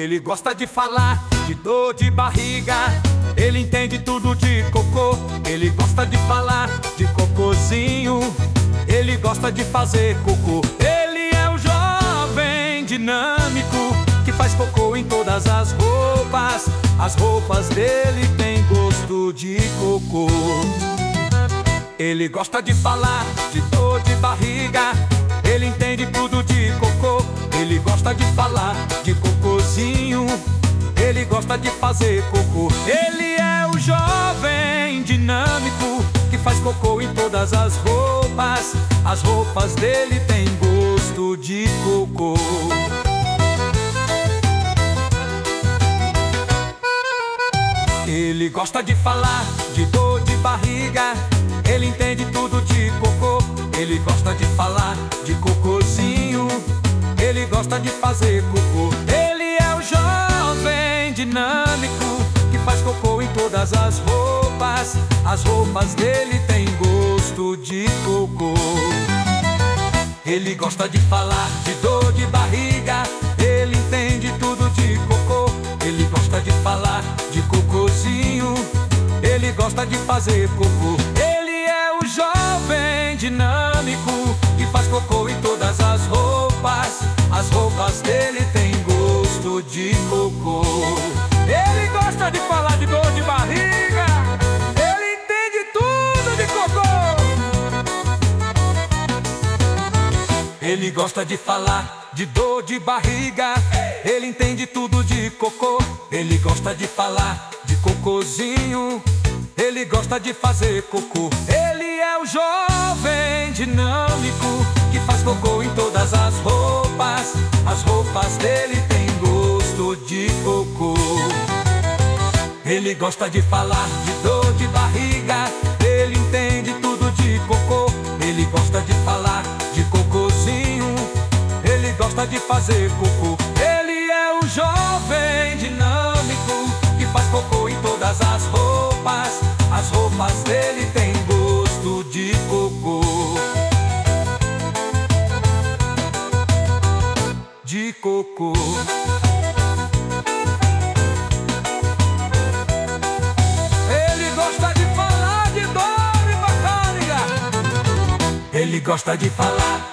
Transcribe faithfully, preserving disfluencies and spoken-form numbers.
Ele gosta de falar de dor de barriga, ele entende tudo de cocô. Ele gosta de falar de cocôzinho, ele gosta de fazer cocô. Ele é o jovem dinâmico que faz cocô em todas as roupas. As roupas dele têm gosto de cocô. Ele gosta de falar de dor de barriga, ele entende tudo de cocô. Ele gosta de falar de cocôzinho, ele gosta de fazer cocô. Ele é o jovem dinâmico que faz cocô em todas as roupas. As roupas dele têm gosto de cocô. Ele gosta de falar de dor de barriga, ele entende tudo de cocô. Ele gosta de falar de cocôzinho, ele gosta de fazer cocô. Ele é o jovem dinâmico que faz cocô em todas as roupas. As roupas dele têm gosto de cocô. Ele gosta de falar de dor de barriga, ele entende tudo de cocô. Ele gosta de falar de cocôzinho, ele gosta de fazer cocô. Ele é o jovem dinâmico que faz cocô em todas as roupas. As roupas dele têm gosto de cocô. Ele gosta de falar de dor de barriga, ele entende tudo de cocô. Ele gosta de falar de dor de barriga, ele entende tudo de cocô. Ele gosta de falar de cocôzinho, ele gosta de fazer cocô. Ele é o jovem dinâmico que faz cocô em todas as roupas. As roupas dele têm gosto de cocô. Ele gosta de falar de dor de barriga, ele entende tudo de cocô. Ele gosta de falar de cocôzinho, ele gosta de fazer cocô. Ele é o jovem dinâmico que faz cocô em todas as roupas. As roupas dele têm gosto de cocô. De cocô. Ele gosta de falar de dor e barriga, ele gosta de falar